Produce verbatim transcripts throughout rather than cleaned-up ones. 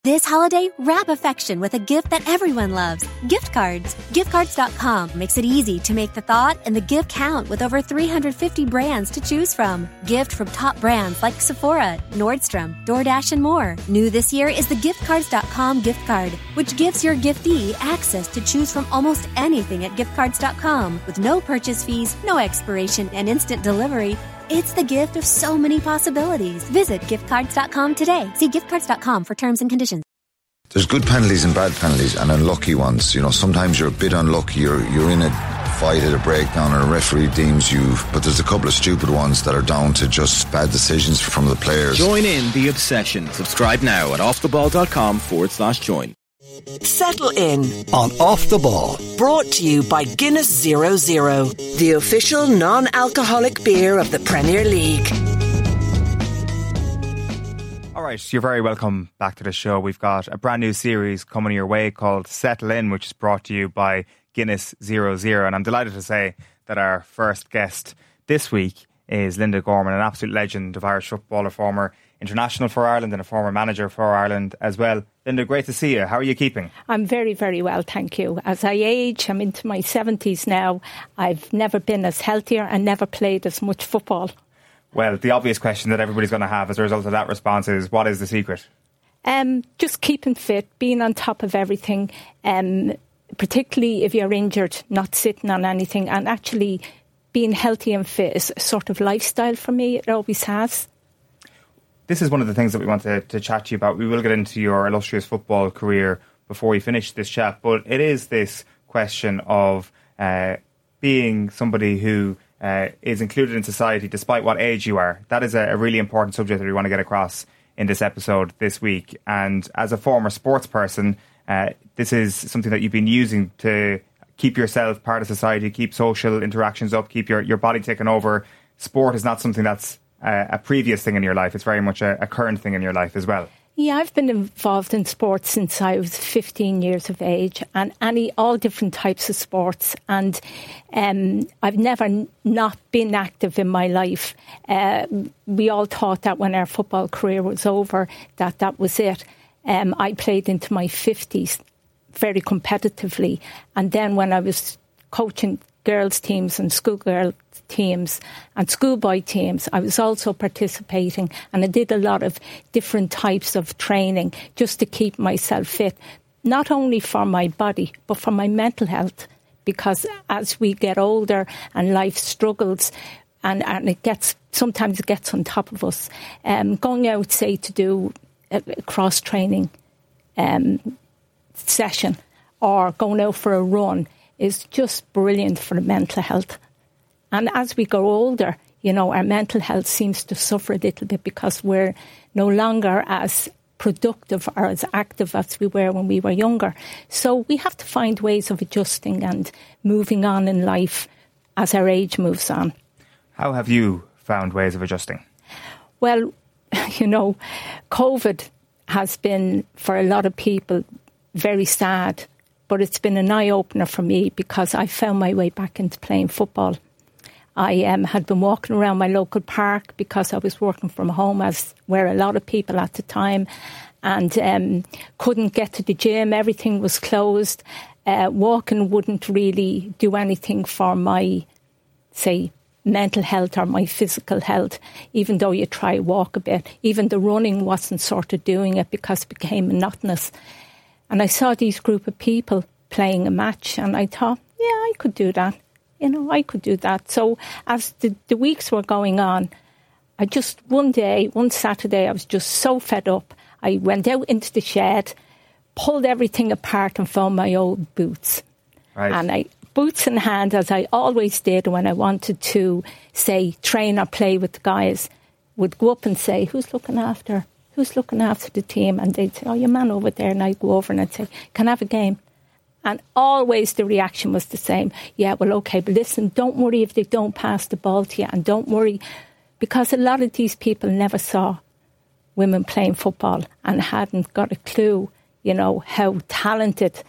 This holiday, wrap affection with a gift that everyone loves. Gift cards. gift cards dot com makes it easy to make the thought and the gift count with over three hundred fifty brands to choose from. Gift from top brands like Sephora, Nordstrom, DoorDash, and more. New this year is the gift cards dot com gift card, which gives your giftee access to choose from almost anything at gift cards dot com with no purchase fees, no expiration, and instant delivery. It's the gift of so many possibilities. Visit gift cards dot com today. See gift cards dot com for terms and conditions. There's good penalties and bad penalties and unlucky ones. You know, sometimes you're a bit unlucky. You're you're in a fight at a breakdown and a referee deems you. But there's a couple of stupid ones that are down to just bad decisions from the players. Join in the obsession. Subscribe now at offtheball.com forward slash join. Settle in on Off the Ball. Brought to you by Guinness Zero Zero, the official non-alcoholic beer of the Premier League. All right, you're very welcome back to the show. We've got a brand new series coming your way called Settle In, which is brought to you by Guinness Zero Zero. And I'm delighted to say that our first guest this week is Linda Gorman, an absolute legend of Irish football, a former international for Ireland and a former manager for Ireland as well. Linda, great to see you. How are you keeping? I'm very, very well, thank you. As I age, I'm into my seventies now. I've never been as healthier and never played as much football. Well, the obvious question that everybody's going to have as a result of that response is, what is the secret? Um, just keeping fit, being on top of everything, um, particularly if you're injured, not sitting on anything, and actually being healthy and fit is a sort of lifestyle for me. It always has. This is one of the things that we want to, to chat to you about. We will get into your illustrious football career before we finish this chat, but it is this question of uh, being somebody who uh, is included in society despite what age you are. That is a, a really important subject that we want to get across in this episode this week. And as a former sports person, uh, this is something that you've been using to keep yourself part of society, keep social interactions up, keep your, your body taken over. Sport is not something that's uh, a previous thing in your life. It's very much a, a current thing in your life as well. Yeah, I've been involved in sports since I was fifteen years of age, and any all different types of sports. And um, I've never n- not been active in my life. Uh, we all thought that when our football career was over, that that was it. Um, I played into my fifties very competitively, and then when I was coaching girls' teams and schoolgirl teams and schoolboy teams, I was also participating, and I did a lot of different types of training just to keep myself fit, not only for my body but for my mental health, because as we get older and life struggles and, and it gets sometimes it gets on top of us, um, going out, say, to do a, a cross training um, session or going out for a run is just brilliant for the mental health. And as we grow older, you know, our mental health seems to suffer a little bit because we're no longer as productive or as active as we were when we were younger. So we have to find ways of adjusting and moving on in life as our age moves on. How have you found ways of adjusting? Well, you know, COVID has been, for a lot of people, very sad. But it's been an eye-opener for me because I found my way back into playing football. I um, had been walking around my local park because I was working from home, as were a lot of people at the time, and um, couldn't get to the gym. Everything was closed. Uh, walking wouldn't really do anything for my, say, mental health or my physical health, even though you try walk a bit. Even the running wasn't sort of doing it because it became monotonous. And I saw these group of people playing a match and I thought, yeah, I could do that. You know, I could do that. So as the, the weeks were going on, I just, one day, one Saturday, I was just so fed up. I went out into the shed, pulled everything apart and found my old boots. Right. And I, boots in hand, as I always did when I wanted to, say, train or play with the guys, would go up and say, who's looking after Who's looking after the team? And they'd say, oh, your man over there. And I'd go over and I'd say, can I have a game? And always the reaction was the same. Yeah, well, OK, but listen, don't worry if they don't pass the ball to you. And don't worry, because a lot of these people never saw women playing football and hadn't got a clue, you know, how talented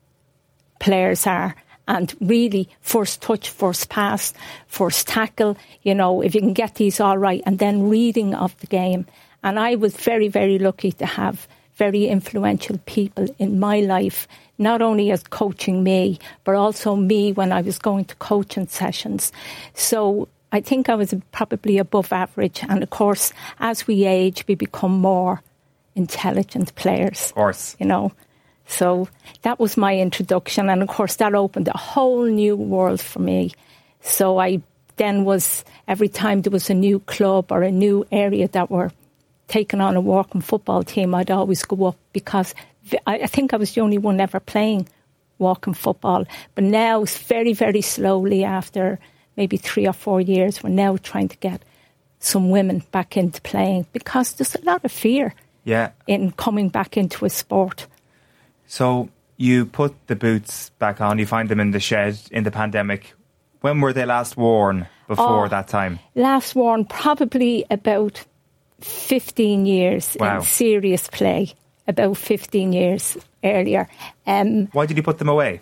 players are. And really, first touch, first pass, first tackle, you know, if you can get these all right. And then reading of the game. And I was very, very lucky to have very influential people in my life, not only as coaching me, but also me when I was going to coaching sessions. So I think I was probably above average. And of course, as we age, we become more intelligent players. Of course. You know, so that was my introduction. And of course, that opened a whole new world for me. So I then was, every time there was a new club or a new area that were taking on a walking football team, I'd always go up, because I think I was the only one ever playing walking football. But now, very, very slowly, after maybe three or four years, we're now trying to get some women back into playing, because there's a lot of fear yeah. in coming back into a sport. So you put the boots back on, you find them in the shed in the pandemic. When were they last worn before oh, that time? Last worn probably about fifteen years wow. in serious play, about fifteen years earlier. Um, Why did you put them away?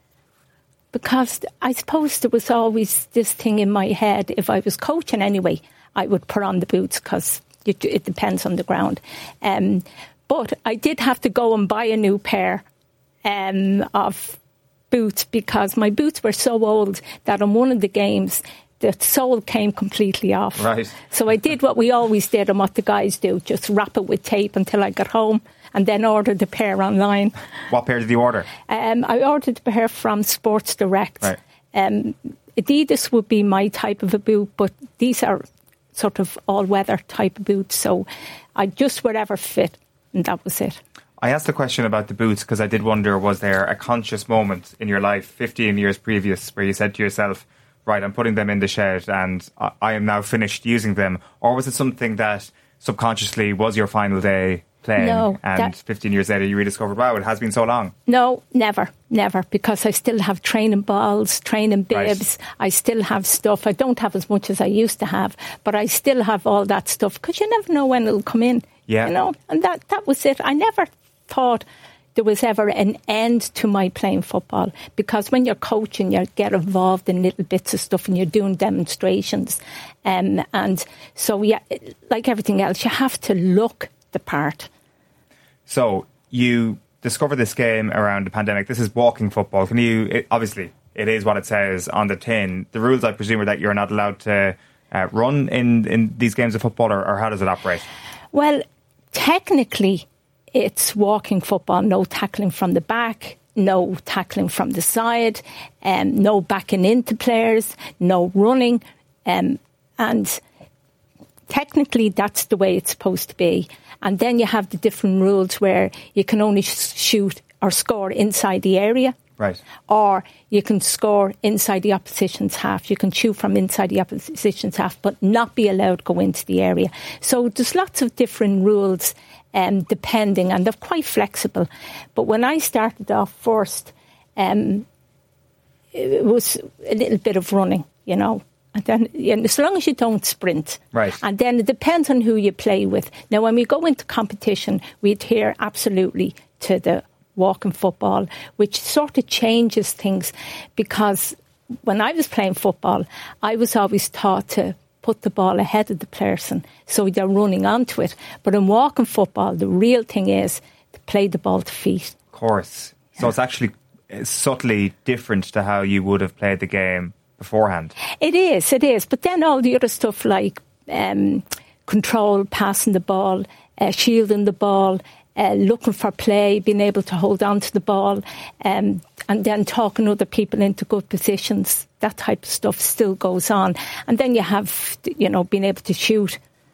Because I suppose there was always this thing in my head, if I was coaching anyway, I would put on the boots, because it, it depends on the ground. Um, but I did have to go and buy a new pair um, of boots, because my boots were so old that on one of the games, the sole came completely off. Right. So I did what we always did and what the guys do, just wrap it with tape until I got home, and then ordered the pair online. What pair did you order? Um, I ordered the pair from Sports Direct. Right. Um, Adidas would be my type of a boot, but these are sort of all-weather type of boots, so I just whatever fit, and that was it. I asked a question about the boots because I did wonder, was there a conscious moment in your life, fifteen years previous, where you said to yourself, right, I'm putting them in the shed and I, I am now finished using them? Or was it something that subconsciously was your final day playing, no, and that, fifteen years later you rediscovered, wow, it has been so long? No, never, never, because I still have training balls, training bibs, right. I still have stuff. I don't have as much as I used to have, but I still have all that stuff, because you never know when it'll come in. Yeah. You know, and that, that was it. I never thought there was ever an end to my playing football, because when you're coaching, you get involved in little bits of stuff and you're doing demonstrations. Um, and so, yeah, like everything else, you have to look the part. So you discovered this game around the pandemic. This is walking football. Can you, it, obviously, it is what it says on the tin. The rules, I presume, are that you're not allowed to uh, run in, in these games of football, or, or how does it operate? Well, technically, it's walking football, no tackling from the back, no tackling from the side, um, no backing into players, no running. Um, and technically, that's the way it's supposed to be. And then you have the different rules where you can only sh- shoot or score inside the area. Right. Or you can score inside the opposition's half. You can shoot from inside the opposition's half, but not be allowed to go into the area. So there's lots of different rules, um, depending, and they're quite flexible. But when I started off first, um, it was a little bit of running, you know. And then, you know, as long as you don't sprint. Right. And then it depends on who you play with. Now, when we go into competition, we adhere absolutely to the walking football, which sort of changes things, because when I was playing football, I was always taught to put the ball ahead of the person, so they're running onto it. But in walking football, the real thing is to play the ball to feet. Of course. So yeah. It's actually subtly different to how you would have played the game beforehand. It is, it is. But then all the other stuff like um, control, passing the ball, uh, shielding the ball, uh, looking for play, being able to hold on to the ball, um, and then talking other people into good positions, that type of stuff still goes on. And then you have, you know, being able to shoot,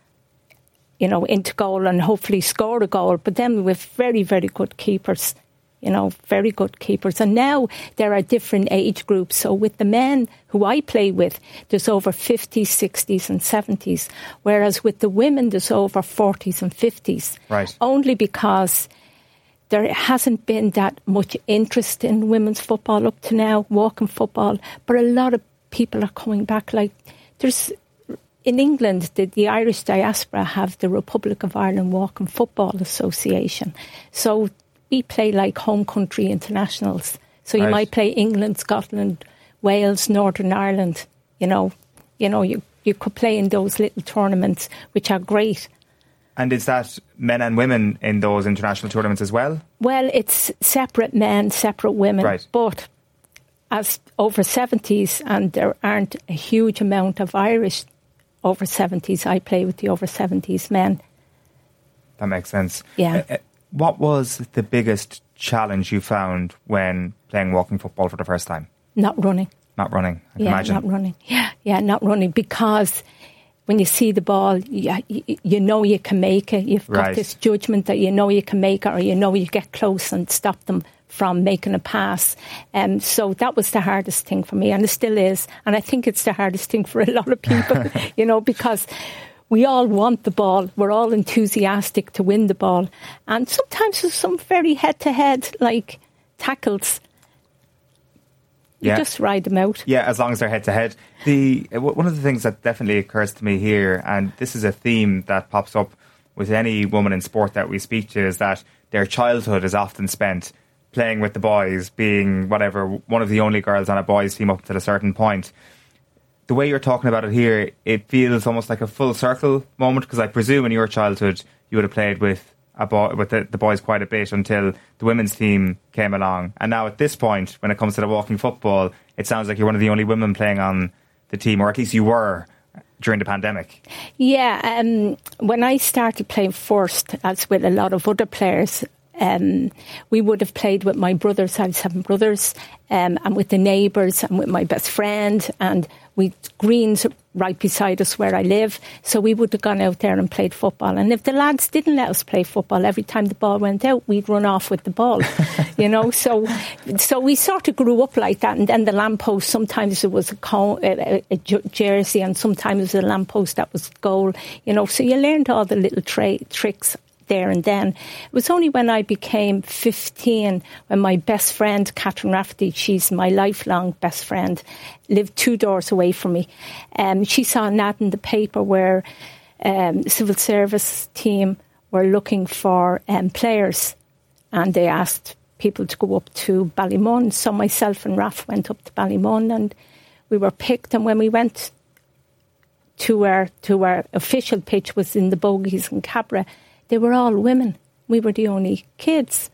you know, into goal and hopefully score a goal. But then with very, very good keepers. You know, very good keepers. And now there are different age groups. So with the men who I play with, there's over fifties, sixties and seventies. Whereas with the women, there's over forties and fifties. Right. Only because there hasn't been that much interest in women's football up to now, walking football. But a lot of people are coming back. Like there's, in England, the, the Irish diaspora have the Republic of Ireland Walking Football Association. So we play like home country internationals. So you right. might play England, Scotland, Wales, Northern Ireland. You know, you know, you, you could play in those little tournaments, which are great. And is that men and women in those international tournaments as well? Well, it's separate men, separate women. Right. But as over seventies, and there aren't a huge amount of Irish over seventies, I play with the over seventies men. That makes sense. Yeah. Uh, what was the biggest challenge you found when playing walking football for the first time? Not running. Not running, I can yeah, imagine. not running. Yeah, yeah, not running, because when you see the ball, you, you know you can make it. You've got Right. this judgment that you know you can make it, or you know you get close and stop them from making a pass. Um, so that was the hardest thing for me, and it still is. And I think it's the hardest thing for a lot of people, you know, because we all want the ball. We're all enthusiastic to win the ball. And sometimes there's some very head-to-head, like, tackles. You Yeah. just ride them out. Yeah, as long as they're head to head. The one of the things that definitely occurs to me here, and this is a theme that pops up with any woman in sport that we speak to, is that their childhood is often spent playing with the boys, being whatever, one of the only girls on a boys' team up to a certain point. The way you're talking about it here, it feels almost like a full circle moment, because I presume in your childhood you would have played with a boy, with the, the boys quite a bit until the women's team came along. And now at this point, when it comes to the walking football, it sounds like you're one of the only women playing on the team, or at least you were during the pandemic. Yeah, um, when I started playing first, as with a lot of other players, um, we would have played with my brothers. I have seven brothers, um, and with the neighbours and with my best friend, and we greens right beside us where I live. So we would have gone out there and played football. And if the lads didn't let us play football, every time the ball went out, we'd run off with the ball, you know. So so we sort of grew up like that. And then the lamppost, sometimes it was a, cone, a, a, a jersey, and sometimes it was a lamppost that was goal, you know. So you learned all the little tra- tricks there and then. It was only when I became fifteen, when my best friend, Catherine Rafferty, she's my lifelong best friend, lived two doors away from me. Um, she saw an ad in the paper where um, the civil service team were looking for um, players, and they asked people to go up to Ballymun. So myself and Raf went up to Ballymun, and we were picked. And when we went to our, to our official pitch, was in the Bogies in Cabra, they were all women. We were the only kids.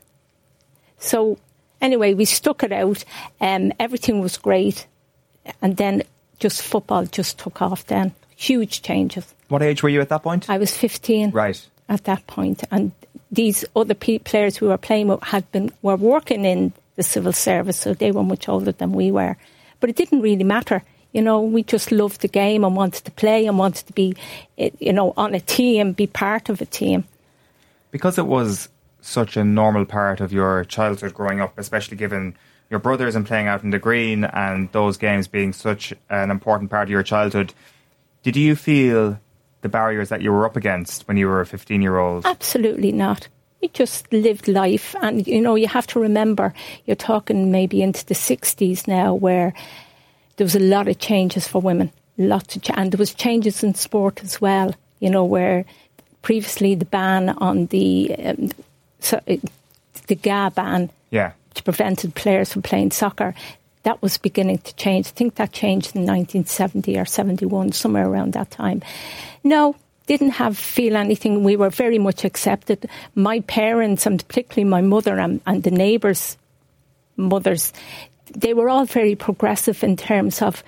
So anyway, we stuck it out. Um, everything was great. And then just football just took off then. Huge changes. What age were you at that point? I was fifteen. Right. At that point. And these other pe- players we were playing with had been, were working in the civil service, so they were much older than we were. But it didn't really matter. You know, we just loved the game and wanted to play and wanted to be, you know, on a team, be part of a team. Because it was such a normal part of your childhood growing up, especially given your brothers and playing out in the green and those games being such an important part of your childhood, did you feel the barriers that you were up against when you were a fifteen-year-old? Absolutely not. We just lived life. And, you know, you have to remember, you're talking maybe into the sixties now, where there was a lot of changes for women. Lots of ch- and there was changes in sport as well, you know, where previously the ban on the um, so, uh, the G A ban, yeah, which prevented players from playing soccer, that was beginning to change. I think that changed in nineteen seventy or seventy-one, somewhere around that time. No, didn't have feel anything. We were very much accepted. My parents, and particularly my mother and, and the neighbours' mothers, they were all very progressive in terms of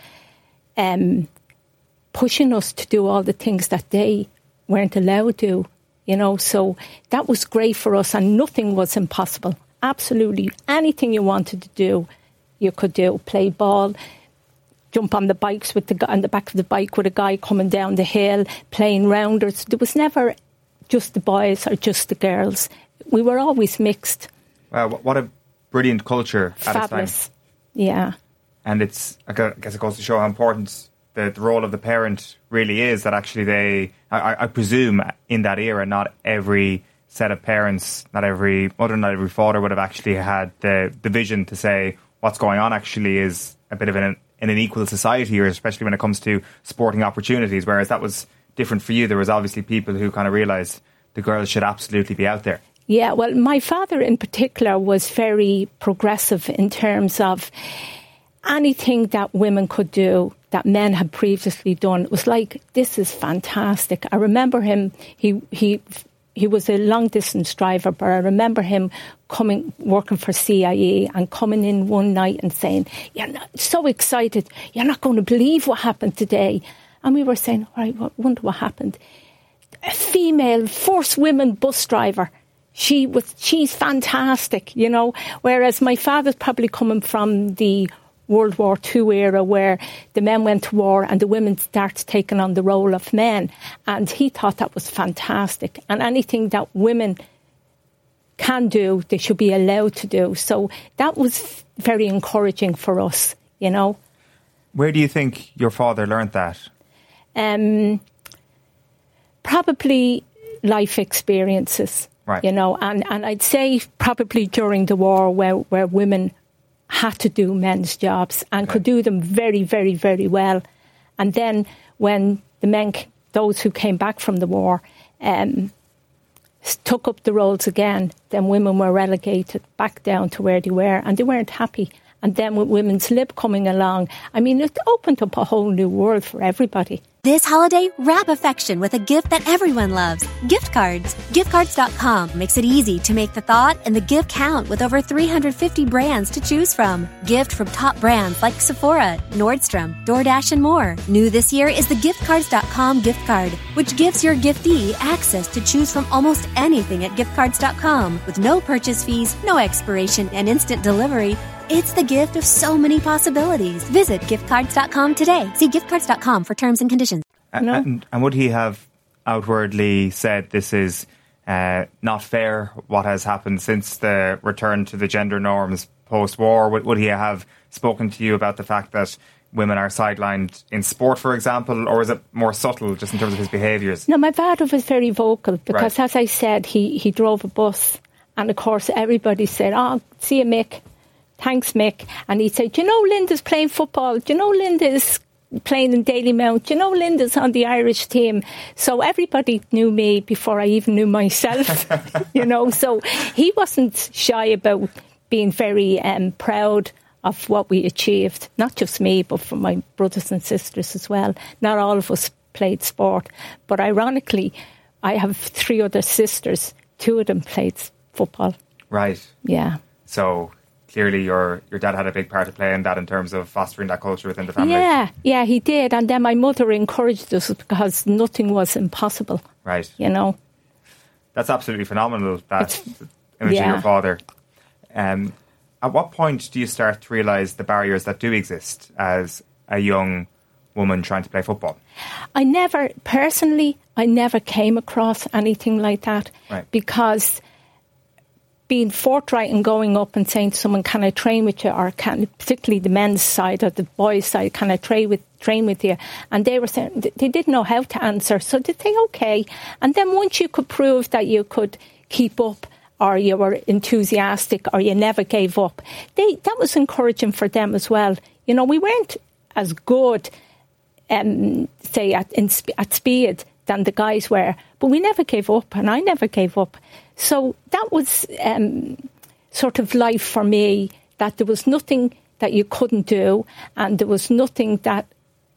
um, pushing us to do all the things that they weren't allowed to, you know. So that was great for us, and nothing was impossible. Absolutely anything you wanted to do, you could do. Play ball, jump on the bikes with the guy on the back of the bike with a guy coming down the hill, playing rounders. There was never just the boys or just the girls. We were always mixed. Wow, what a brilliant culture at Fabulous. its time. Yeah. And it's, I guess it goes to show how important the, the role of the parent really is, that actually they, I, I presume in that era, not every set of parents, not every mother, not every father would have actually had the, the vision to say what's going on actually is a bit of an, in an equal society, or especially when it comes to sporting opportunities, whereas that was different for you. There was obviously people who kind of realised the girls should absolutely be out there. Yeah, well, my father in particular was very progressive in terms of anything that women could do that men had previously done, it was like, this is fantastic. I remember him, he he he was a long-distance driver, but I remember him coming, working for C I E and coming in one night and saying, you're not, so excited, you're not going to believe what happened today. And we were saying, all right, I wonder what happened. A female first women bus driver. She was, she's fantastic, you know, whereas my father's probably coming from the World War Two era where the men went to war and the women started taking on the role of men. And he thought that was fantastic. And anything that women can do, they should be allowed to do. So that was very encouraging for us, you know. Where do you think your father learned that? Um, probably life experiences, right. you know. And, and I'd say probably during the war where, where women had to do men's jobs and okay. could do them very, very, very well. And then when the men, those who came back from the war, um, took up the roles again, then women were relegated back down to where they were, and they weren't happy. And then with women's lib coming along, I mean, it opened up a whole new world for everybody. This holiday, wrap affection with a gift that everyone loves. Gift cards. gift cards dot com makes it easy to make the thought and the gift count with over three hundred fifty brands to choose from. Gift from top brands like Sephora, Nordstrom, DoorDash, and more. New this year is the gift cards dot com gift card, which gives your giftee access to choose from almost anything at gift cards dot com with no purchase fees, no expiration, and instant delivery. It's the gift of so many possibilities. Visit gift cards dot com today. See gift cards dot com for terms and conditions. And, no. and, and would he have outwardly said this is uh, not fair, what has happened since the return to the gender norms post-war? Would, would he have spoken to you about the fact that women are sidelined in sport, for example, or is it more subtle just in terms of his behaviours? No, my father was very vocal because, right. as I said, he, he drove a bus. And, of course, everybody said, oh, see you, Mick. Thanks, Mick. And he'd say, do you know Linda's playing football? Do you know Linda's playing in Dalymount? Do you know Linda's on the Irish team? So everybody knew me before I even knew myself, you know. So he wasn't shy about being very um, proud of what we achieved. Not just me, but for my brothers and sisters as well. Not all of us played sport. But ironically, I have three other sisters. Two of them played football. Right. Yeah. So clearly your your dad had a big part to play in that in terms of fostering that culture within the family. Yeah, yeah, he did. And then my mother encouraged us because nothing was impossible. Right. You know. That's absolutely phenomenal, that It's, image yeah. of your father. Um, at what point do you start to realise the barriers that do exist as a young woman trying to play football? I never, personally, I never came across anything like that. Right. Because being forthright and going up and saying to someone, can I train with you? Or can, particularly the men's side or the boys' side, can I train with train with you? And they were saying, they didn't know how to answer. So they say, okay. And then once you could prove that you could keep up or you were enthusiastic or you never gave up, they that was encouraging for them as well. You know, we weren't as good, um, say, at, in, at speed than the guys were, but we never gave up, and I never gave up. So that was um, sort of life for me, that there was nothing that you couldn't do, and there was nothing that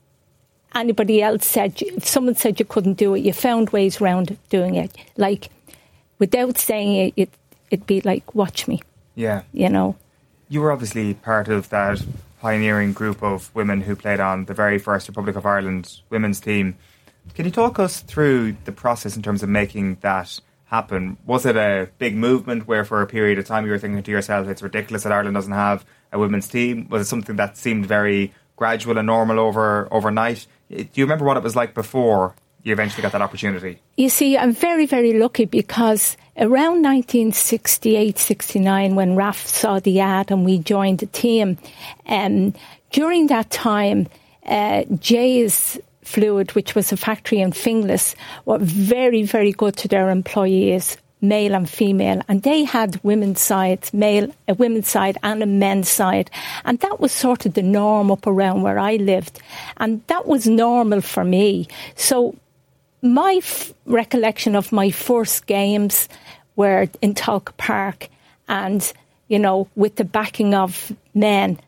anybody else said. If someone said you couldn't do it, you found ways around doing it. Like, without saying it, it it'd be like, watch me. Yeah. You know. You were obviously part of that pioneering group of women who played on the very first Republic of Ireland women's team. Can you talk us through the process in terms of making that happen? Was it a big movement where for a period of time you were thinking to yourself, it's ridiculous that Ireland doesn't have a women's team? Was it something that seemed very gradual and normal over overnight? Do you remember what it was like before you eventually got that opportunity? You see, I'm very, very lucky because around nineteen sixty-eight, sixty-nine, when Raf saw the ad and we joined the team, um, during that time, uh, Jay's Fluid, which was a factory in Finglas, were very, very good to their employees, male and female, and they had women's sides, male, a women's side and a men's side, and that was sort of the norm up around where I lived, and that was normal for me. So my f- recollection of my first games were in Talca Park, and, you know, with the backing of men,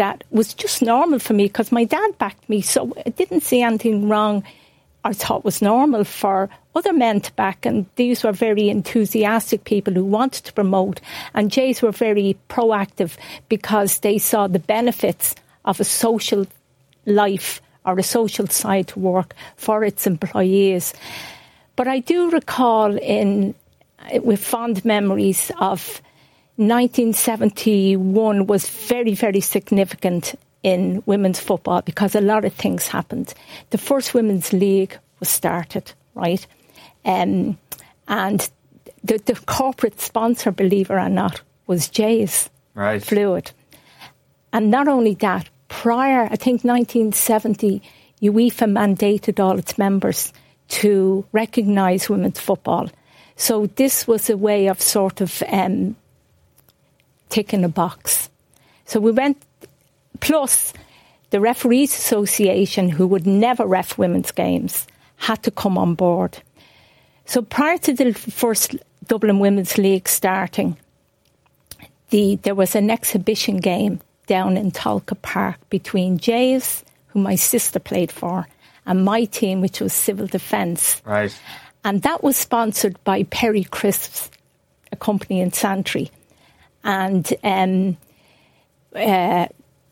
that was just normal for me because my dad backed me, so I didn't see anything wrong I thought was normal for other men to back, and these were very enthusiastic people who wanted to promote, and Jays were very proactive because they saw the benefits of a social life or a social side to work for its employees. But I do recall in with fond memories of nineteen seventy-one was very, very significant in women's football because a lot of things happened. The first women's league was started, right? Um, and the, the corporate sponsor, believe it or not, was Jays right. Fluid. And not only that, prior, I think nineteen seventy, UEFA mandated all its members to recognise women's football. So this was a way of sort of um, ticking a box. So we went, plus the Referees Association, who would never ref women's games, had to come on board. So prior to the first Dublin Women's League starting, the there was an exhibition game down in Tolka Park between Jays, who my sister played for, and my team, which was Civil Defence. Right. And that was sponsored by Perry Crisps, a company in Santry. And um, uh,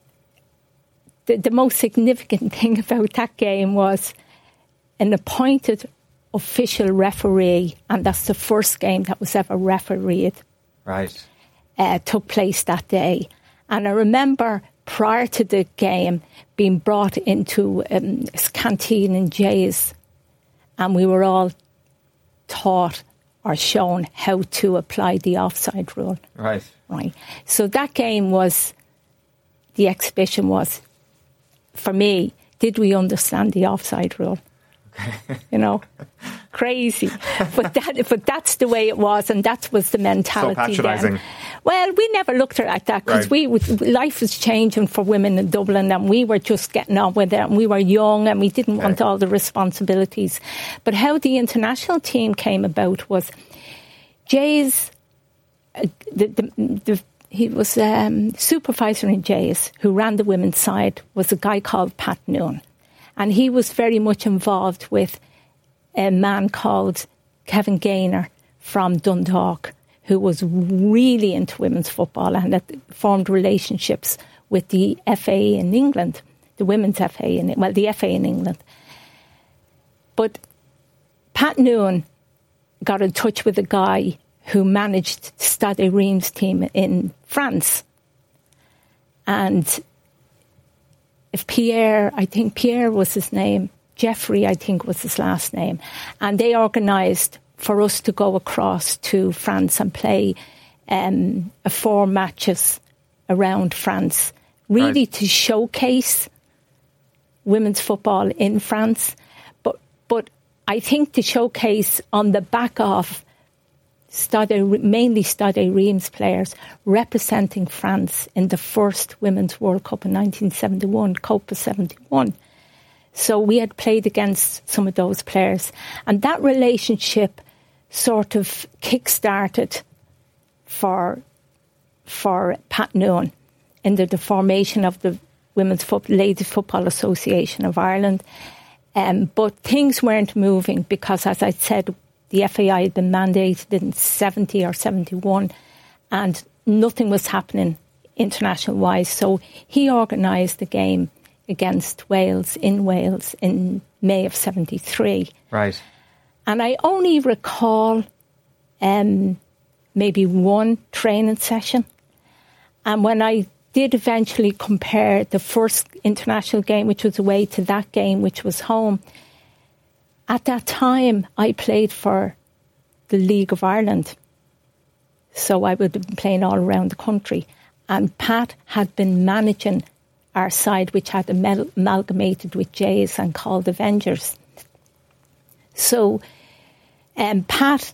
the, the most significant thing about that game was an appointed official referee, and that's the first game that was ever refereed. Right. Uh, took place that day. And I remember prior to the game being brought into um, a canteen in Jays, and we were all taught or shown how to apply the offside rule. Right. Right. So that game was, the exhibition was, for me, did we understand the offside rule? Okay. You know, crazy. But that, but that's the way it was, and that was the mentality. So patronising. Then. Well, we never looked at it like that because right. we life was changing for women in Dublin, and we were just getting on with it, and we were young, and we didn't okay. want all the responsibilities. But how the international team came about was Jays. Uh, the, the, the, he was um, supervisor in Jays, who ran the women's side, was a guy called Pat Noon. And he was very much involved with a man called Kevin Gaynor from Dundalk, who was really into women's football and had formed relationships with the F A in England, the women's F A, in, well, the F A in England. But Pat Noon got in touch with a guy who managed Stade Reims team in France. And if Pierre, I think Pierre was his name, Jeffrey, I think was his last name. And they organised for us to go across to France and play um, four matches around France, really right. to showcase women's football in France. But but I think to showcase on the back of Stade, mainly Stade Reims players representing France in the first Women's World Cup in nineteen seventy-one, Copa seventy-one. So we had played against some of those players. And that relationship sort of kick-started for, for Pat Noon in the, the formation of the Women's Foot, Ladies Football Association of Ireland. Um, but things weren't moving because, as I said, the F A I had been mandated in seventy or seventy-one, and nothing was happening international-wise. So he organised the game against Wales in Wales in May of seventy-three. Right. And I only recall um, maybe one training session. And when I did eventually compare the first international game, which was away, to that game, which was home, at that time, I played for the League of Ireland. So I would have been playing all around the country. And Pat had been managing our side, which had amal- amalgamated with Jays and called Avengers. So um, Pat,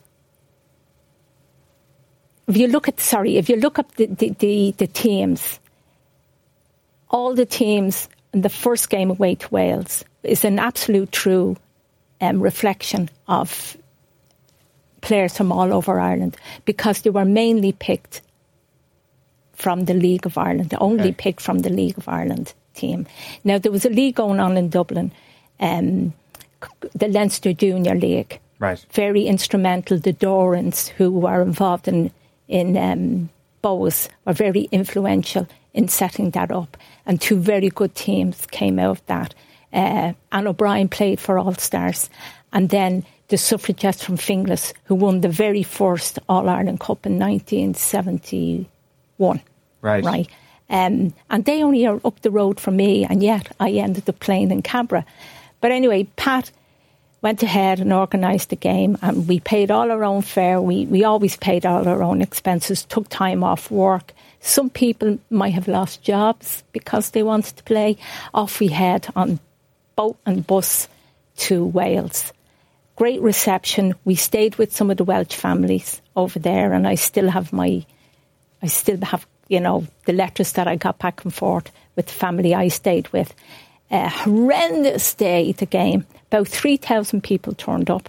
if you look at, sorry, if you look up the, the, the, the teams, all the teams in the first game away to Wales is an absolute true Um, reflection of players from all over Ireland, because they were mainly picked from the League of Ireland, the only okay. pick from the League of Ireland team. Now, there was a league going on in Dublin, um, the Leinster Junior League. Right. Very instrumental. The Dorans, who were involved in, in um, Bohs, were very influential in setting that up. And two very good teams came out of that. Uh, Anne O'Brien played for All Stars. And then the Suffragettes from Finglas, who won the very first All-Ireland Cup in nineteen seventy-one. Right. Right. Um, and they only are up the road from me, and yet I ended up playing in Cabra. But anyway, Pat went ahead and organised the game, and we paid all our own fare. We we always paid all our own expenses, took time off work. Some people might have lost jobs because they wanted to play. Off we head on boat and bus to Wales. Great reception. We stayed with some of the Welsh families over there, and I still have my, I still have, you know, the letters that I got back and forth with the family I stayed with. A horrendous day, the game. About three thousand people turned up.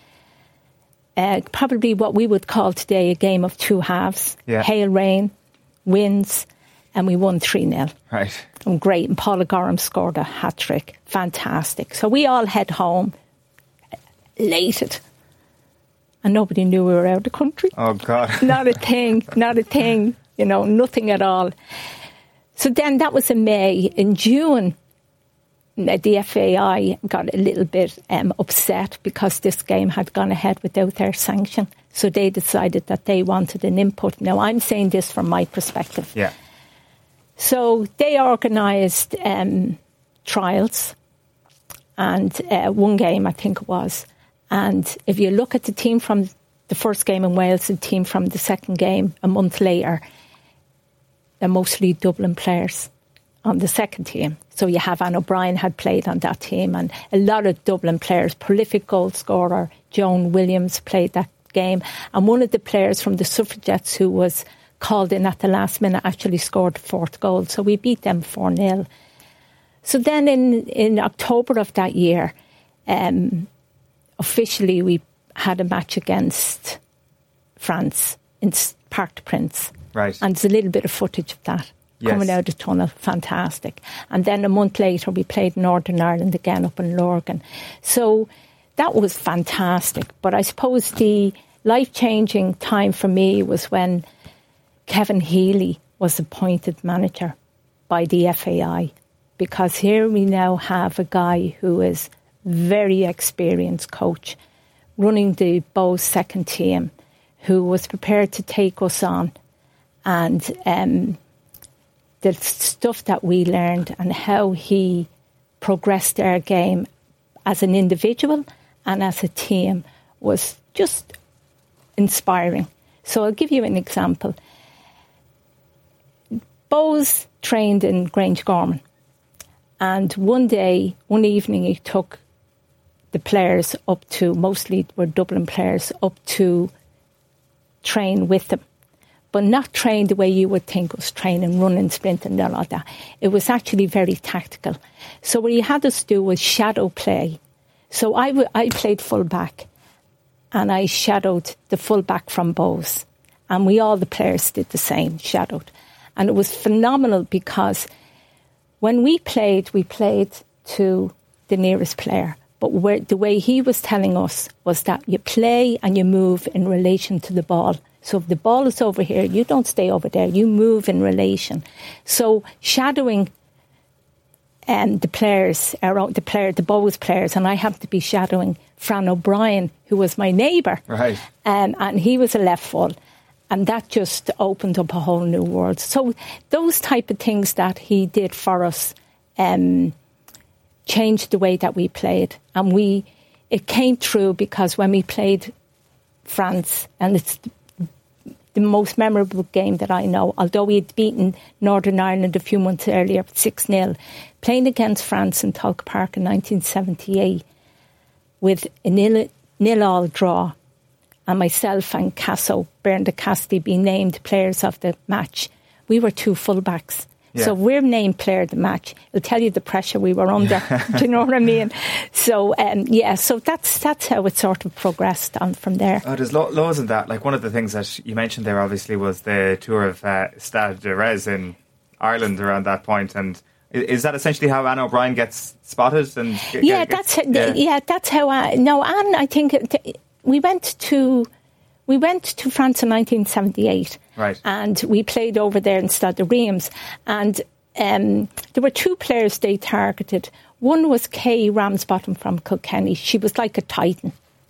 Uh, probably what we would call today a game of two halves. Yeah. Hail, rain, winds, and we won three nil. Right. And great. And Paula Gorham scored a hat-trick. Fantastic. So we all head home, elated. And nobody knew we were out of the country. Oh, God. Not a thing. Not a thing. You know, nothing at all. So then that was in May. In June, the F A I got a little bit um, upset because this game had gone ahead without their sanction. So they decided that they wanted an input. Now, I'm saying this from my perspective. Yeah. So they organised um, trials, and uh, one game, I think it was. And if you look at the team from the first game in Wales, the team from the second game a month later, they're mostly Dublin players on the second team. So you have Anne O'Brien had played on that team, and a lot of Dublin players, prolific goal scorer Joan Williams played that game, and one of the players from the Suffragettes who was called in at the last minute actually scored the fourth goal. So we beat them four nil. So then in, in October of that year, um, officially we had a match against France in Parc des Princes. Right. And there's a little bit of footage of that. Yes. Coming out of the tunnel, fantastic. And then a month later, we played Northern Ireland again up in Lurgan. So that was fantastic. But I suppose the life-changing time for me was when Kevin Healy was appointed manager by the F A I. Because here we now have a guy who is very experienced coach, running the Bohs second team, who was prepared to take us on. And um, the stuff that we learned and how he progressed our game as an individual and as a team was just inspiring. So I'll give you an example. Bohs trained in Grangegorman, and one day, one evening, he took the players up to, mostly were Dublin players, up to train with them. But not train the way you would think was training, running, sprinting, and all that. It was actually very tactical. So what he had us do was shadow play. So I, w- I played full-back, and I shadowed the full-back from Bohs. And we, all the players, did the same, shadowed. And it was phenomenal because when we played, we played to the nearest player. But where, the way he was telling us was that you play and you move in relation to the ball. So if the ball is over here, you don't stay over there. You move in relation. So shadowing um, the players, our, the player, the Bohs players, and I happened to be shadowing Fran O'Brien, who was my neighbour. Right. Um, and he was a left full. And that just opened up a whole new world. So those type of things that he did for us um, changed the way that we played. And we it came through because when we played France, and it's the most memorable game that I know, although we had beaten Northern Ireland a few months earlier, six nil, playing against France in Tulk Park in nineteen seventy-eight with a nil, nil-all draw, and myself and Casso, Bernda Casti, being named players of the match. We were two fullbacks. Yeah. So we're named player of the match. It'll tell you the pressure we were under. Do you know what I mean? So, um, yeah, so that's that's how it sort of progressed on from there. Oh, there's lo- loads in that. Like, one of the things that you mentioned there, obviously, was the tour of uh, Stade de Reims in Ireland around that point. And is, is that essentially how Anne O'Brien gets spotted? And get, yeah, gets, that's yeah. yeah, that's how. I, no, Anne, I think it, we went to we went to France in nineteen seventy-eight. Right. And we played over there in Stade de Reims. And um, there were two players they targeted. One was Kay Ramsbottom from Kilkenny. She was like a titan.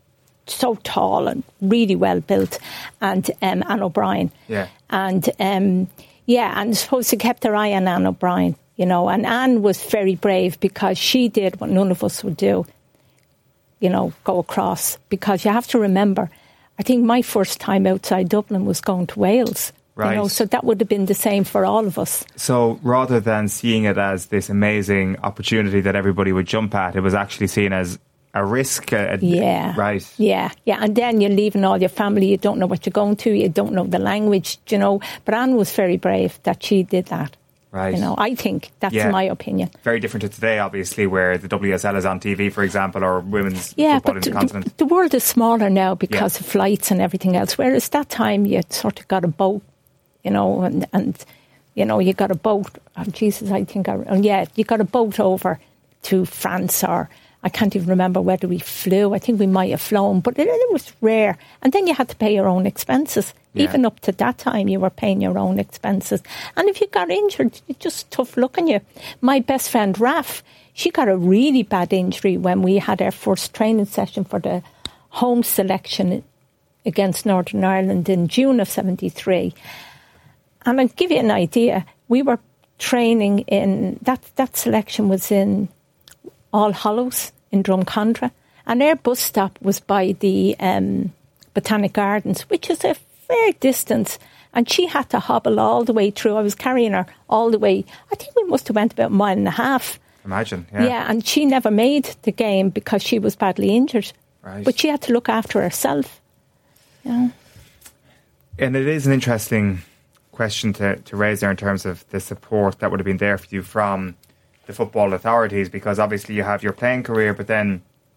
So tall and really well built. And um, Anne O'Brien. Yeah. And, um, yeah, and I suppose they kept their eye on Anne O'Brien, you know. And Anne was very brave because she did what none of us would do, you know, go across. Because you have to remember, I think my first time outside Dublin was going to Wales. Right. You know, so that would have been the same for all of us. So rather than seeing it as this amazing opportunity that everybody would jump at, it was actually seen as a risk. Uh, yeah. Right. Yeah. Yeah. And then you're leaving all your family. You don't know what you're going to. You don't know the language, you know. But Anne was very brave that she did that. Right. You know, I think that's yeah. my opinion. Very different to today, obviously, where the W S L is on T V, for example, or women's yeah, football but in the continent. The, the world is smaller now because yeah. of flights and everything else. Whereas that time you sort of got a boat, you know, and, and you know, you got a boat. Oh, Jesus, I think, I, oh, yeah, you got a boat over to France, or I can't even remember whether we flew. I think we might have flown, but it, it was rare. And then you had to pay your own expenses. Yeah. Even up to that time, you were paying your own expenses. And if you got injured, it's just tough luck on you. My best friend, Raf, she got a really bad injury when we had our first training session for the home selection against Northern Ireland in June of seventy-three. And I'll give you an idea. We were training in, that, that selection was in All Hallows in Drumcondra. And our bus stop was by the um, Botanic Gardens, which is a fair distance, and she had to hobble all the way through. I was carrying her all the way. I think we must have went about a mile and a half. Imagine, yeah. Yeah, and she never made the game because she was badly injured. Right. But she had to look after herself. Yeah. And it is an interesting question to, to raise there in terms of the support that would have been there for you from the football authorities, because obviously you have your playing career, but then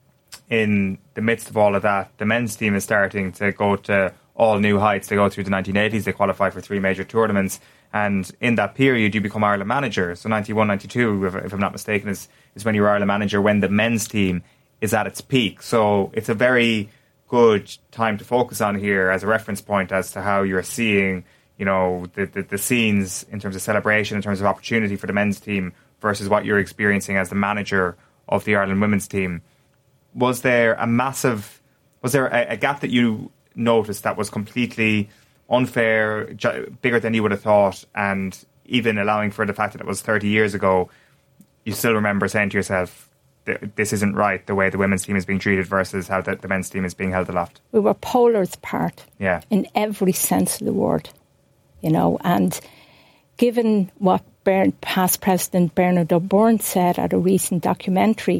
in the midst of all of that, the men's team is starting to go to all new heights. They go through the nineteen eighties, they qualify for three major tournaments, and in that period you become Ireland manager. So ninety-one ninety-two, if, if I'm not mistaken, is, is when you're Ireland manager, when the men's team is at its peak. So it's a very good time to focus on here as a reference point as to how you're seeing, you know, the, the, the scenes in terms of celebration, in terms of opportunity for the men's team versus what you're experiencing as the manager of the Ireland women's team. Was there a massive, was there a, a gap that you noticed that was completely unfair, j- bigger than you would have thought, and even allowing for the fact that it was thirty years ago, you still remember saying to yourself, this isn't right, the way the women's team is being treated versus how the, the men's team is being held aloft? We were polars apart. Yeah. In every sense of the word, you know, and given what Bern, past President Bernard O'Byrne said at a recent documentary,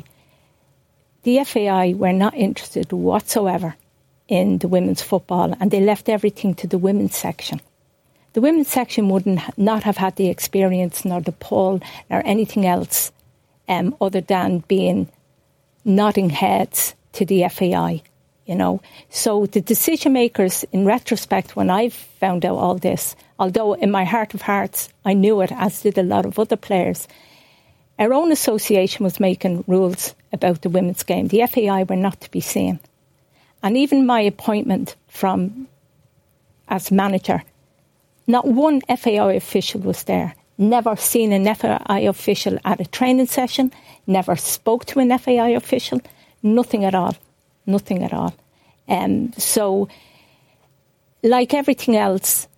the F A I were not interested whatsoever in the women's football, and they left everything to the women's section. The women's section wouldn't not have had the experience nor the pull nor anything else um, other than being nodding heads to the F A I, you know. So the decision makers, in retrospect, when I found out all this, although in my heart of hearts I knew it, as did a lot of other players, our own association was making rules about the women's game. The F A I were not to be seen. And even my appointment from as manager, not one F A I official was there. Never seen an F A I official at a training session, never spoke to an F A I official, nothing at all, nothing at all. Um, so, like everything else,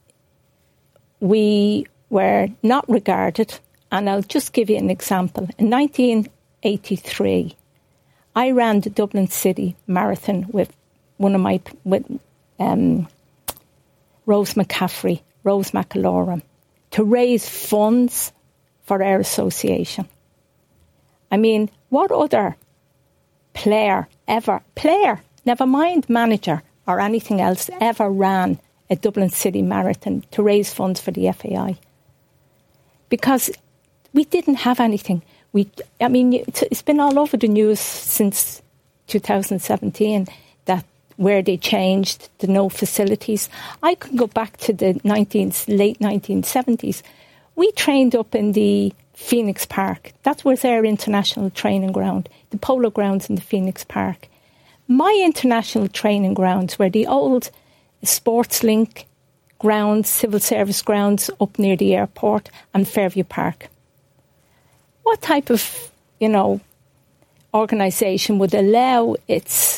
we were not regarded. And I'll just give you an example. In nineteen eighty-three, I ran the Dublin City Marathon with one of my, with um, Rose McCaffrey, Rose McAlorum, to raise funds for our association. I mean, what other player ever, player, never mind manager or anything else, ever ran a Dublin City Marathon to raise funds for the F A I? because we didn't have anything. We, I mean, it's, it's been all over the news since two thousand seventeen that where they changed the no facilities. I can go back to the nineteenth, late nineteen seventies. We trained up in the Phoenix Park. That was our international training ground, the polo grounds in the Phoenix Park. My international training grounds were the old Sports Link grounds, civil service grounds up near the airport, and Fairview Park. What type of, you know, organisation would allow its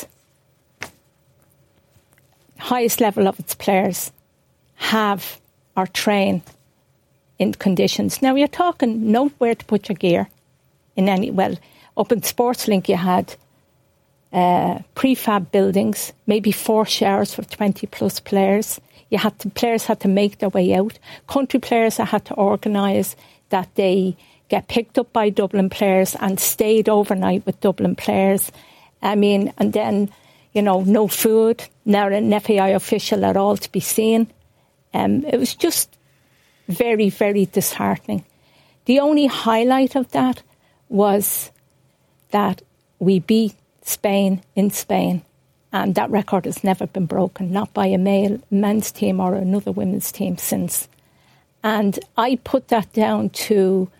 highest level of its players have or train in conditions? Now, you're talking nowhere to put your gear in any, well, up in SportsLink you had uh, prefab buildings, maybe four showers for twenty plus players. You had to, players had to make their way out. Country players had to organise that they get picked up by Dublin players and stayed overnight with Dublin players. I mean, and then, you know, no food, not an F A I official at all to be seen. Um, it was just very, very disheartening. The only highlight of that was that we beat Spain in Spain, and that record has never been broken, not by a male men's team or another women's team since. And I put that down to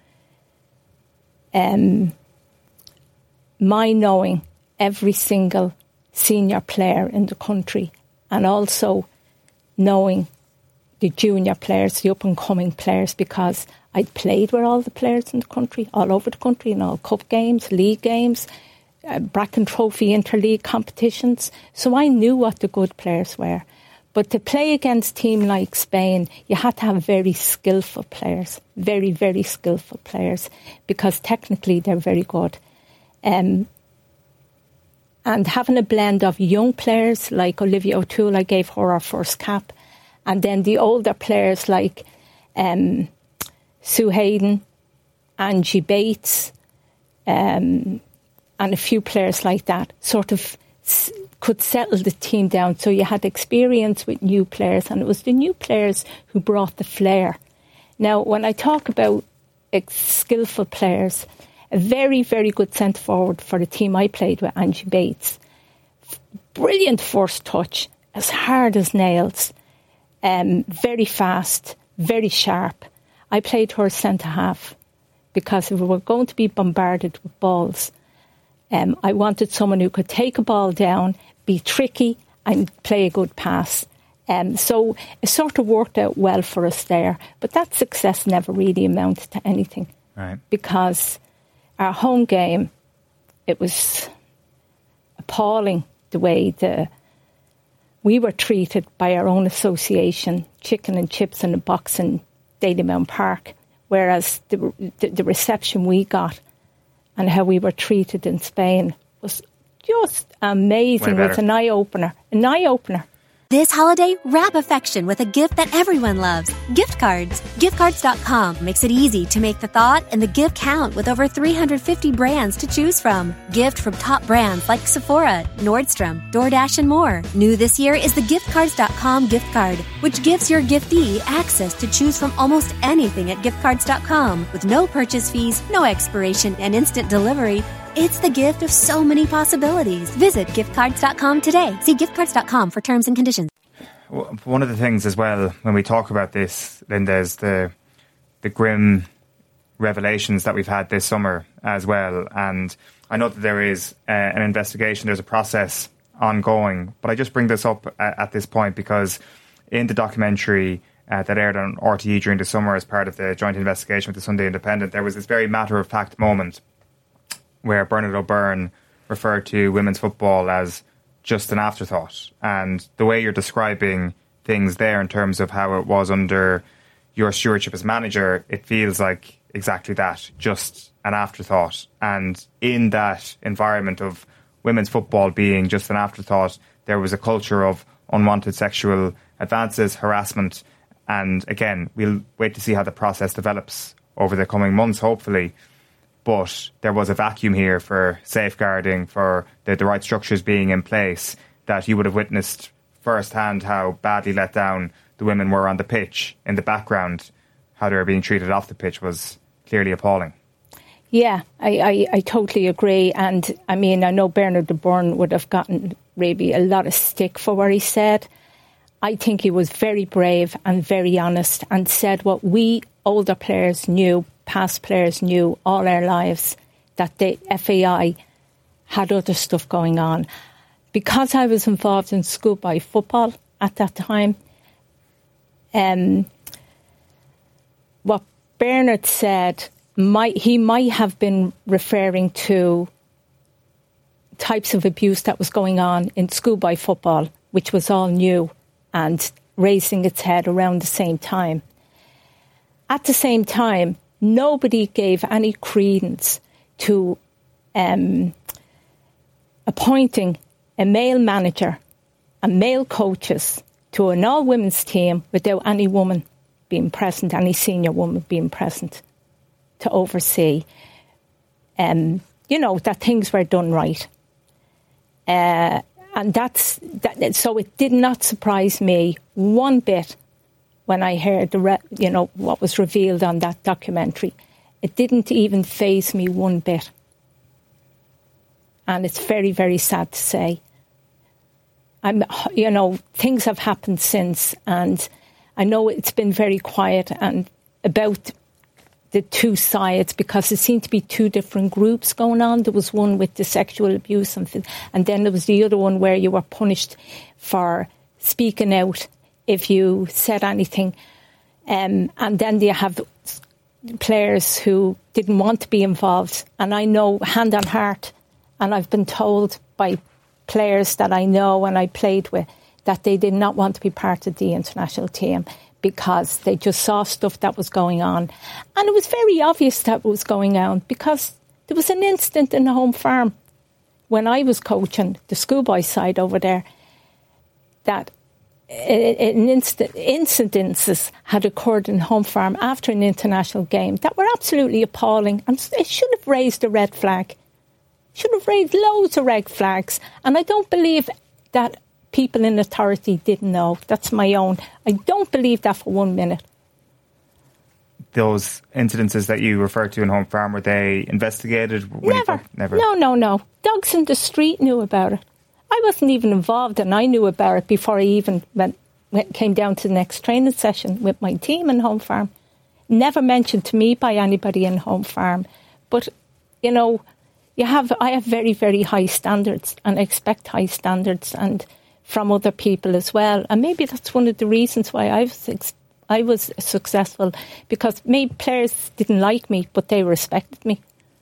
um, my knowing every single senior player in the country, and also knowing the junior players, the up-and-coming players, because I'd played with all the players in the country, all over the country, in all cup games, league games, uh, Bracken Trophy interleague competitions. So I knew what the good players were. But to play against a team like Spain, you had to have very skillful players, very, very skillful players, because technically they're very good. Um, and having a blend of young players like Olivia O'Toole, I gave her our first cap, and then the older players like um, Sue Hayden, Angie Bates, um, and a few players like that sort of s- could settle the team down. So you had experience with new players, and it was the new players who brought the flair. Now, when I talk about ex- skillful players, a very, very good centre-forward for the team I played with, Angie Bates. Brilliant first touch, as hard as nails. Um, very fast, very sharp. I played her centre-half because if we were going to be bombarded with balls, um, I wanted someone who could take a ball down, be tricky and play a good pass. Um, so it sort of worked out well for us there. But that success never really amounted to anything. Right. Because our home game, it was appalling the way the we were treated by our own association, chicken and chips in a box in Dalymount Park, whereas the, the, the reception we got and how we were treated in Spain was just amazing. It was an eye-opener, an eye-opener. This holiday, wrap affection with a gift that everyone loves. Gift cards. gift cards dot com makes it easy to make the thought and the gift count with over three hundred fifty brands to choose from. Gift from top brands like Sephora, Nordstrom, DoorDash, and more. New this year is the gift cards dot com gift card, which gives your giftee access to choose from almost anything at gift cards dot com with no purchase fees, no expiration, and instant delivery. It's the gift of so many possibilities. Visit gift cards dot com today. See gift cards dot com for terms and conditions. One of the things as well, when we talk about this, Linda, is the, the grim revelations that we've had this summer as well. And I know that there is uh, an investigation, there's a process ongoing. But I just bring this up at, at this point because in the documentary uh, that aired on R T E during the summer as part of the joint investigation with the Sunday Independent, there was this very matter-of-fact moment where Bernard O'Byrne referred to women's football as just an afterthought. And the way you're describing things there in terms of how it was under your stewardship as manager, it feels like exactly that, just an afterthought. And in that environment of women's football being just an afterthought, there was a culture of unwanted sexual advances, harassment. And again, we'll wait to see how the process develops over the coming months, hopefully. But there was a vacuum here for safeguarding, for the, the right structures being in place, that you would have witnessed firsthand how badly let down the women were on the pitch in the background, how they were being treated off the pitch was clearly appalling. Yeah, I, I, I totally agree. And I mean, I know Bernard de Bourne would have gotten maybe a lot of stick for what he said. I think he was very brave and very honest and said what we older players knew, past players knew all our lives, that the F A I had other stuff going on. Because I was involved in schoolboy football at that time, um, what Bernard said, might, he might have been referring to types of abuse that was going on in schoolboy football, which was all new and raising its head around the same time. At the same time, nobody gave any credence to um, appointing a male manager and male coaches to an all-women's team without any woman being present, any senior woman being present to oversee, um, you know, that things were done right. Uh, and that's that. So it did not surprise me one bit when I heard the, re- you know, what was revealed on that documentary. It didn't even faze me one bit. And it's very, very sad to say. I'm, you know, things have happened since, and I know it's been very quiet and about the two sides, because there seemed to be two different groups going on. There was one with the sexual abuse, and, and then there was the other one where you were punished for speaking out if you said anything. Um, and then you have players who didn't want to be involved. And I know, hand on heart, and I've been told by players that I know and I played with, that they did not want to be part of the international team because they just saw stuff that was going on. And it was very obvious that was going on, because there was an incident in the home farm when I was coaching the schoolboy side over there, that an instant, incidences had occurred in home farm after an international game that were absolutely appalling, and it should have raised a red flag. Should have raised loads of red flags. And I don't believe that people in authority didn't know. That's my own. I don't believe that for one minute. Those incidences that you referred to in home farm, were they investigated? Never. Never. No, no, no. Dogs in the street knew about it. I wasn't even involved, and I knew about it before I even went, went came down to the next training session with my team in home farm. Never mentioned to me by anybody in home farm. But, you know, you have I have very, very high standards, and I expect high standards and from other people as well. And maybe that's one of the reasons why I was, I was successful, because maybe players didn't like me, but they respected me.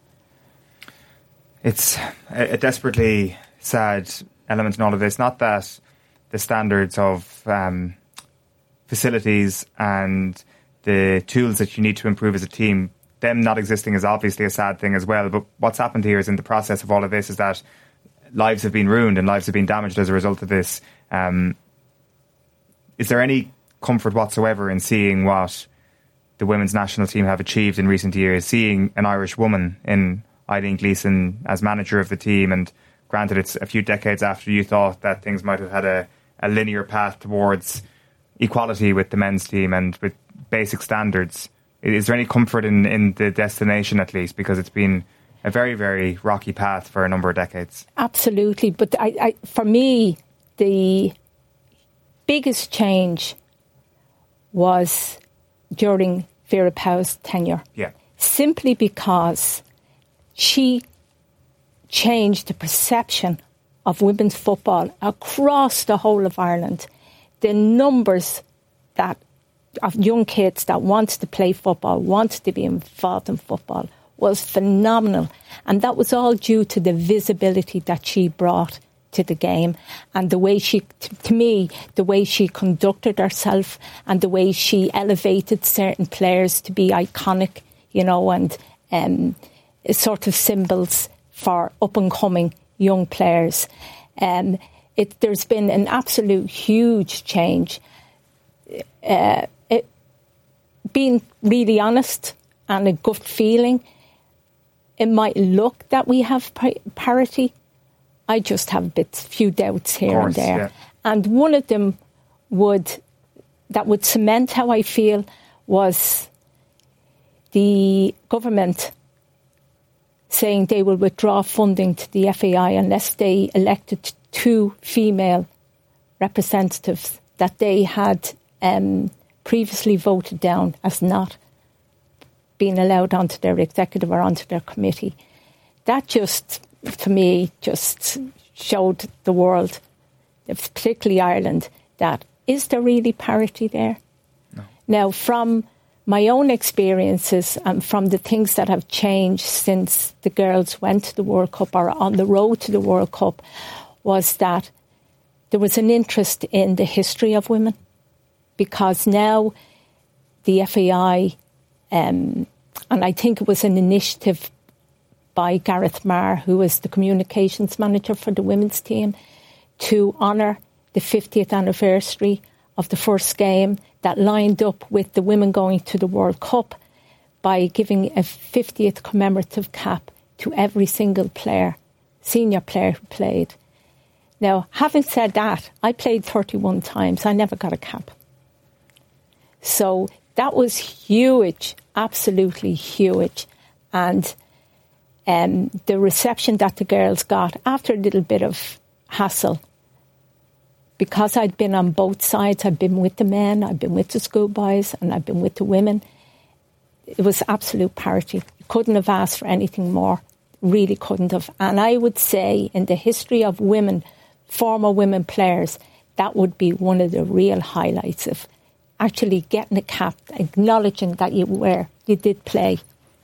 It's a desperately sad element in all of this. Not that the standards of um, facilities and the tools that you need to improve as a team, them not existing is obviously a sad thing as well. But what's happened here is, in the process of all of this, is that lives have been ruined and lives have been damaged as a result of this. Um, is there any comfort whatsoever in seeing what the women's national team have achieved in recent years, seeing an Irish woman in Eileen Gleeson as manager of the team? And granted, it's a few decades after you thought that things might have had a, a linear path towards equality with the men's team and with basic standards. Is there any comfort in, in the destination, at least? Because it's been a very, very rocky path for a number of decades. Absolutely. But I, I, for me, the biggest change was during Vera Pauw's tenure. Yeah. Simply because she changed the perception of women's football across the whole of Ireland. The numbers that of young kids that wanted to play football, wanted to be involved in football, was phenomenal. And that was all due to the visibility that she brought to the game, and the way she, to me, the way she conducted herself, and the way she elevated certain players to be iconic, you know, and um, sort of symbols for up-and-coming young players. Um, it, there's been an absolute huge change. Uh, it, being really honest and a gut feeling, it might look that we have parity. I just have a bit, few doubts here course, and there. Yeah. And one of them would, that would cement how I feel, was the government saying they will withdraw funding to the F A I unless they elected two female representatives that they had um, previously voted down as not being allowed onto their executive or onto their committee. That just, to me, just showed the world, particularly Ireland, that is there really parity there? No. Now, from my own experiences and from the things that have changed since the girls went to the World Cup or on the road to the World Cup, was that there was an interest in the history of women, because now the F A I, um, and I think it was an initiative by Gareth Marr, who was the communications manager for the women's team, to honour the fiftieth anniversary of the first game that lined up with the women going to the World Cup by giving a fiftieth commemorative cap to every single player, senior player who played. Now, having said that, I played thirty-one times. I never got a cap. So that was huge, absolutely huge. And um, the reception that the girls got after a little bit of hassle, because I'd been on both sides, I'd been with the men, I'd been with the schoolboys, and I'd been with the women, it was absolute parity. You couldn't have asked for anything more, really couldn't have. And I would say in the history of women, former women players, that would be one of the real highlights of actually getting a cap, acknowledging that you were, you did play.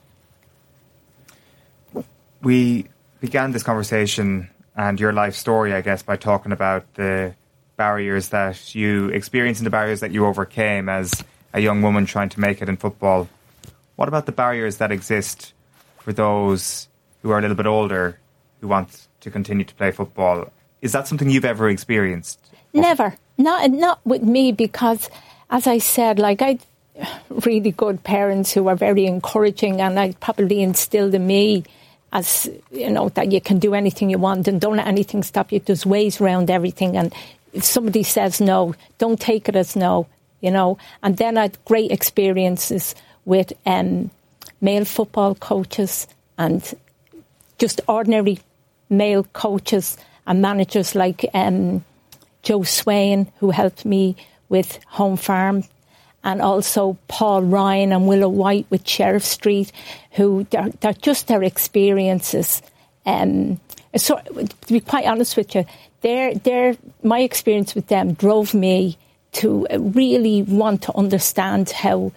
We began this conversation and your life story, I guess, by talking about the barriers that you experienced and the barriers that you overcame as a young woman trying to make it in football. What about the barriers that exist for those who are a little bit older who want to continue to play football? Is that something you've ever experienced? Never. Not, not with me, because, as I said, like, I had really good parents who were very encouraging, and I probably instilled in me, as you know, that you can do anything you want and don't let anything stop you. There's ways around everything, and if somebody says no, don't take it as no, you know. And then I had great experiences with um, male football coaches and just ordinary male coaches and managers like um, Joe Swain, who helped me with Home Farm, and also Paul Ryan and Willow White with Sheriff Street, who they're, they're just their experiences. Um, so, to be quite honest with you, they're, they're, my experience with them drove me to really want to understand how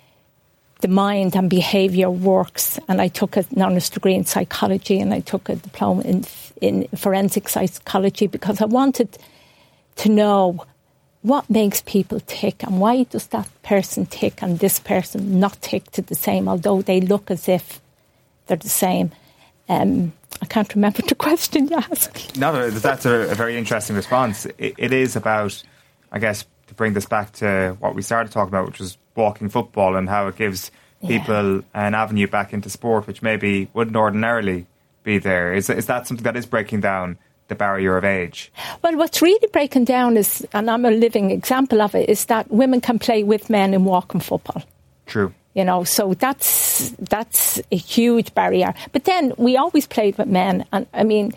the mind and behaviour works. And I took an honours degree in psychology, and I took a diploma in, in forensic psychology, because I wanted to know what makes people tick, and why does that person tick and this person not tick to the same, although they look as if they're the same. Um, I can't remember the question you asked. No, that's a, a very interesting response. It, it is about, I guess, to bring this back to what we started talking about, which was walking football, and how it gives people yeah. an avenue back into sport, which maybe wouldn't ordinarily be there. Is, is that something that is breaking down the barrier of age? Well, what's really breaking down is, and I'm a living example of it, is that women can play with men in walking football. True. You know, so that's that's a huge barrier. But then we always played with men, and I mean,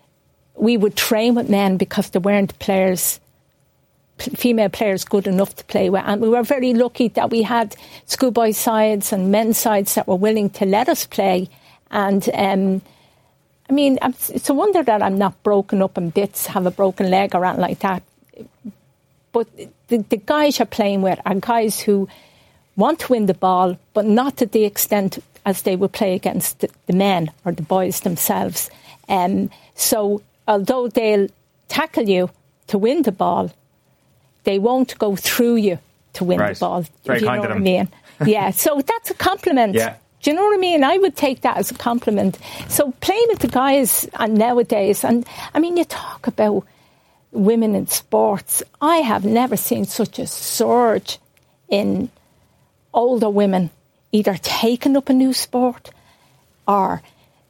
we would train with men because there weren't players, female players good enough to play with, and we were very lucky that we had schoolboy sides and men's sides that were willing to let us play. And um, I mean, it's a wonder that I'm not broken up in bits, have a broken leg or anything like that. But the, the guys you're playing with are guys who want to win the ball, but not to the extent as they would play against the, the men or the boys themselves. Um, so although they'll tackle you to win the ball, they won't go through you to win right. the ball. Very if you kind know of what them. I mean? Yeah, so that's a compliment. Yeah. Do you know what I mean? I would take that as a compliment. So playing with the guys and nowadays, and I mean, you talk about women in sports. I have never seen such a surge in older women either taking up a new sport or,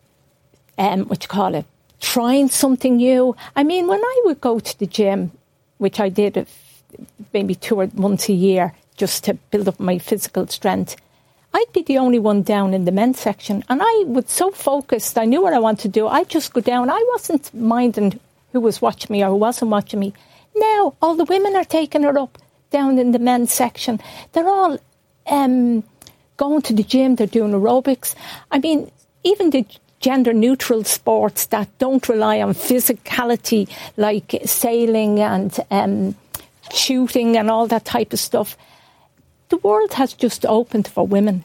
um, what you call it, trying something new. I mean, when I would go to the gym, which I did maybe two or once a year just to build up my physical strength, I'd be the only one down in the men's section, and I was so focused. I knew what I wanted to do. I'd just go down. I wasn't minding who was watching me or who wasn't watching me. Now all the women are taking it up down in the men's section. They're all um, going to the gym. They're doing aerobics. I mean, even the gender-neutral sports that don't rely on physicality, like sailing and um, shooting and all that type of stuff, the world has just opened for women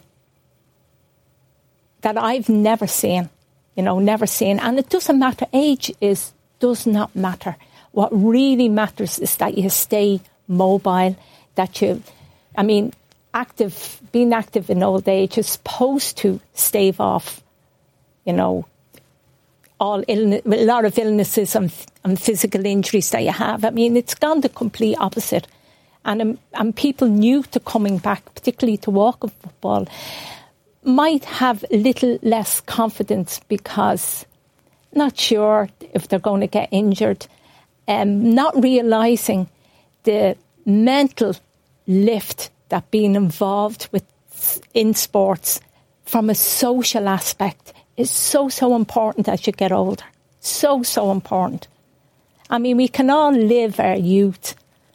that I've never seen, you know, never seen. And it doesn't matter. Age is does not matter. What really matters is that you stay mobile, that you, I mean, active, being active in old age is supposed to stave off, you know, all illness, a lot of illnesses and, and physical injuries that you have. I mean, it's gone the complete opposite. And, um, and people new to coming back, particularly to walking football, might have a little less confidence because not sure if they're going to get injured, um, not realising the mental lift that being involved with in sports from a social aspect is so, so important as you get older. So, so important. I mean, we can all live our youth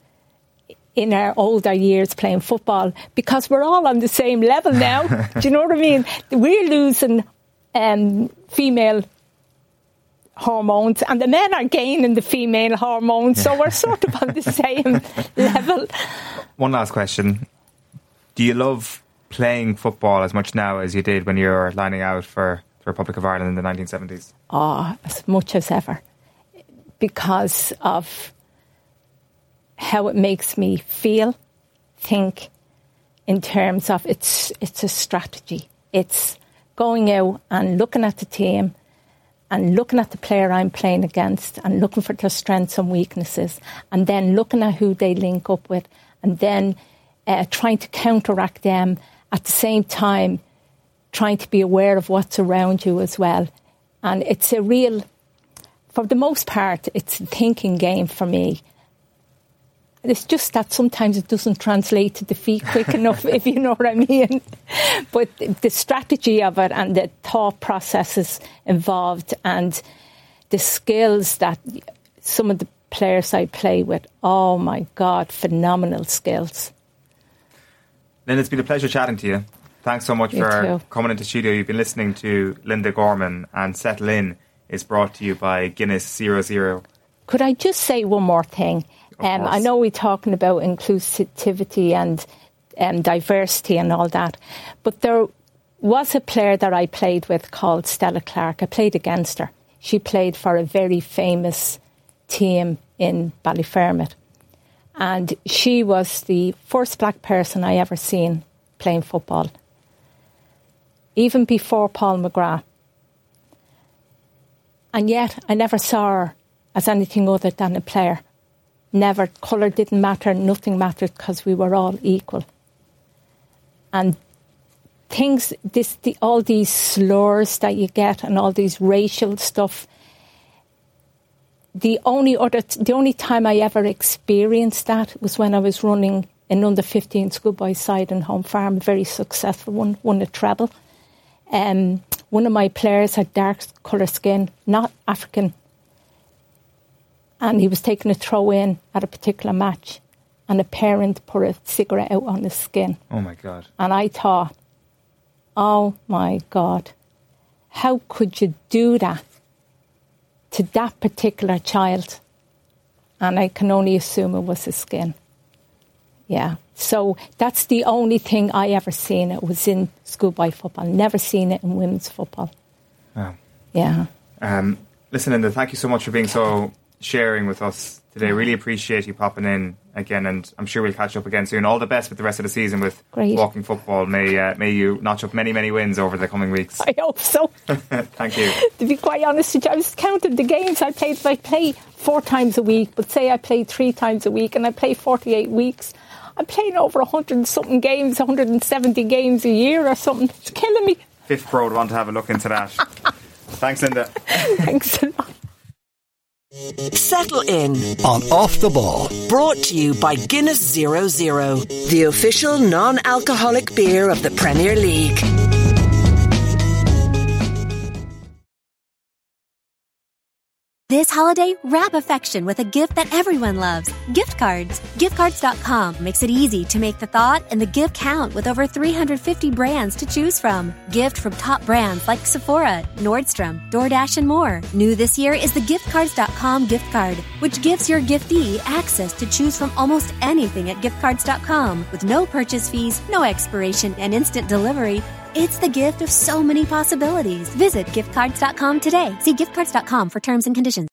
in our older years playing football because we're all on the same level now. Do you know what I mean? We're losing um, female hormones and the men are gaining the female hormones, so we're sort of on the same level. One last question. Do you love playing football as much now as you did when you were lining out for the Republic of Ireland in the nineteen seventies? Oh, as much as ever. Because of how it makes me feel, think, in terms of it's it's a strategy. It's going out and looking at the team and looking at the player I'm playing against and looking for their strengths and weaknesses and then looking at who they link up with and then uh, trying to counteract them at the same time, trying to be aware of what's around you as well. And it's a real, for the most part, it's a thinking game for me. It's just that sometimes it doesn't translate to defeat quick enough, if you know what I mean. But the strategy of it and the thought processes involved and the skills that some of the players I play with, oh my God, phenomenal skills. Lynn, it's been a pleasure chatting to you. Thanks so much You for too. coming into the studio. You've been listening to Linda Gorman, and Settle In is brought to you by Guinness Zero Zero. Could I just say one more thing? Um, I know we're talking about inclusivity and um, diversity and all that, but there was a player that I played with called Stella Clark. I played against her. She played for a very famous team in Ballyfermot, and she was the first black person I ever seen playing football, even before Paul McGrath. And yet I never saw her as anything other than a player. Never. Colour didn't matter, nothing mattered because we were all equal. And things, this, the, all these slurs that you get and all these racial stuff, the only other, the only time I ever experienced that was when I was running an under fifteen schoolboy side in Home Farm, a very successful one, won a treble. Um, one of my players had dark colour skin, not African. And he was taking a throw in at a particular match, and a parent put a cigarette out on his skin. Oh my God. And I thought, oh my God, how could you do that to that particular child? And I can only assume it was his skin. Yeah. So that's the only thing I ever seen. It was in schoolboy football. Never seen it in women's football. Wow. Yeah. Um, listen, Linda, thank you so much for being so sharing with us today. Really appreciate you popping in again, and I'm sure we'll catch up again soon. All the best with the rest of the season with Great. Walking Football. May uh, may you notch up many, many wins over the coming weeks. I hope so. Thank you. To be quite honest with you, I was counting the games I played. If I play four times a week, but say I played three times a week and I play forty-eight weeks, I'm playing over one hundred and something games, one hundred seventy games a year or something. It's killing me. Fifth Pro would want to have a look into that. Thanks, Linda. Thanks a lot. Settle in on Off the Ball. Brought to you by Guinness Zero Zero, the official non-alcoholic beer of the Premier League. This holiday, wrap affection with a gift that everyone loves. Gift cards. gift cards dot com makes it easy to make the thought and the gift count with over three hundred fifty brands to choose from. Gift from top brands like Sephora, Nordstrom, DoorDash and more. New this year is the gift cards dot com gift card, which gives your giftee access to choose from almost anything at gift cards dot com with no purchase fees, no expiration and instant delivery. It's the gift of so many possibilities. Visit gift cards dot com today. See gift cards dot com for terms and conditions.